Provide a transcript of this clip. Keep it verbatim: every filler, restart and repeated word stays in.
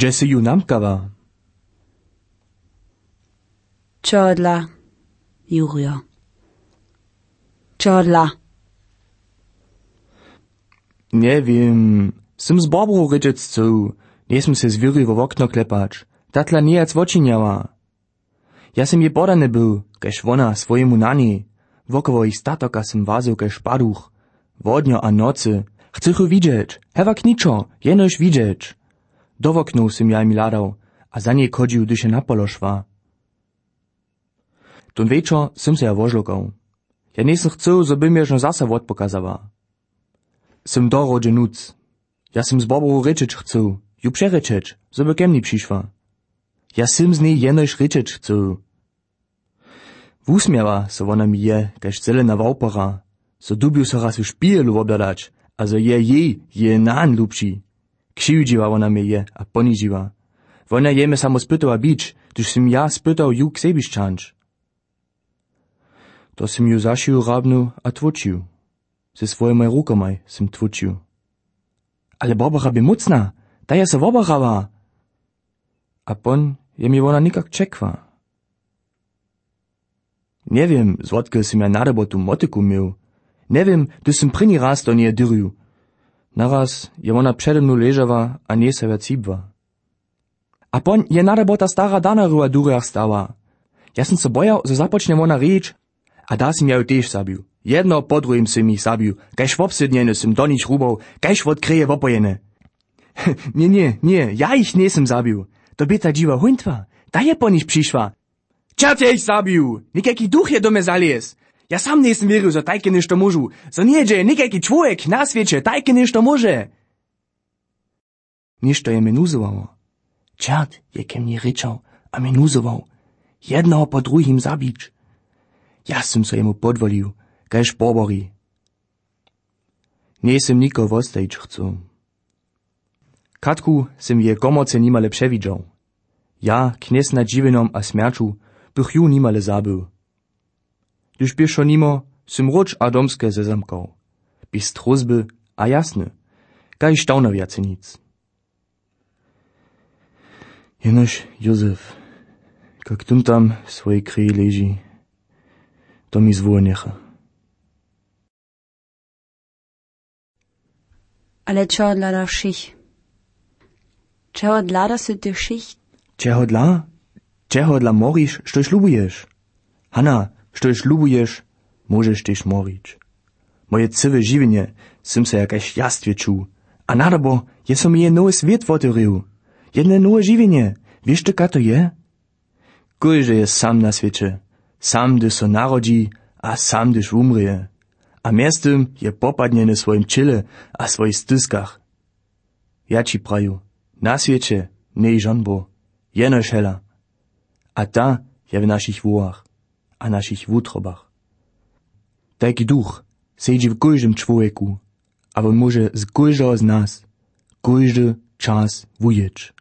Gdzie si ju namkawa? Čodla, Jurjo. Čodla. Nie wiem, sym z Barbarą ryczeć chcą. Nie sym se z Wiry w okno klepać. Tatla nie jak zwočinjała. Ja sym je podany był, kaž wona swojemu nani. Wokoło ich statoka sym wazył kaž paduch. Wodnio a nocy. Chcych widzieć. Hewak niczo, jenoż widzieć. Do woknu sym ja mi ladał, a za niej chodził, gdy się na polo szła. Ton wieczor sym se ja wożlukał. Ja nie sym chcął, żeby mnie żo zasa wod pokazała. Sym dorodźe nuc. Ja sym z Barbarą ryczeć chcął, ju przeryczeć, żeby kem nie przyszła. Ja sym z niej jenoż ryczeć chcął. Wusmiała, so wona mi je, kaž zelena wałpora, so dubił so raz u szpielu obdadać, a so je jej, je nan lubši. Křivdžiła wona mnie je, a ponižiła. Wona je me samo spytała bić, tuż sym ja spytał ju k sebi šćanč. To sym ju zašił rabnu a tvučił. Ze svojimi rukomaj sym tvučił. Ale Barbara by mocna, ta je se wobarała. A pon je mi wona nikak czekwa. Nie wiem, zwodkę sym ja nadebo tu motyku miał. Nie wiem, gdy sym pryni raz do niej dyrił. Naraz je ona przede mną leżała, a nie se vercibła. A pon je nadebo ta stara dana ruła durjach stała. Ja sym so bojał, że zapocznie ona rycz, a da sym ja ju też zabił. Jedno po drugim sym ich zabił, kaž wobsydnieny sym do nich rubał, kaž wodkryje wopojene. nie, nie, nie, ja ich nie sym zabił. To by ta dziwa huntwa, ta je po nich przyszła. Čert je ich zabił, nikaki duch je do me zalies. Ja sam nie sym wierzył, że tajke ništo możu, że nie dzieje nikaki człowiek na świecie, tajke ništo może. Ništo je me nuzowało. Čert je ke mnie ryczał, a me nuzował. Jedno po drugim zabić. Ja sym so jemu podwolił, kaž Barbari. Nie sym niko wostajić chcą. Katku sym je komorce nimale przewidział. Ja, kniez nad dziwinom a smierču, bych ju nimale zabył. Gdyż bieszo nimo, sym rocz a domske zezamkał. Bis truzby a jasny, kaj štauno wiace nic. Jenož Józef, kak tum tam w swojej kryji leży, to mi zwoje necha. Ale čo odlada všich? Čo odlada su ty všich? Čeho dla? Čeho dla moriš, štož lubuješ? Hanna, štož lubuješ, możesz też morić. Moje cywe żywienie sym se jakaś jastwie czuł, a nadabo je so mi je nowy świat otworzył. Jedne nowe żywienie, wiesz ty, ka to je? Kujże jest sam na świecie, sam gdy so narodzi, a sam gdyż umrije. A miestem je popadnieny swoim čile a svojich styskach. Ja ci praju, na świecie nie żonbo, jenož hela. A ta je w naszych wołach, a naszych wutrobach. Taki duch siedzi w każdym człowieku, a on może z każdego z nas, każdy czas wujeć.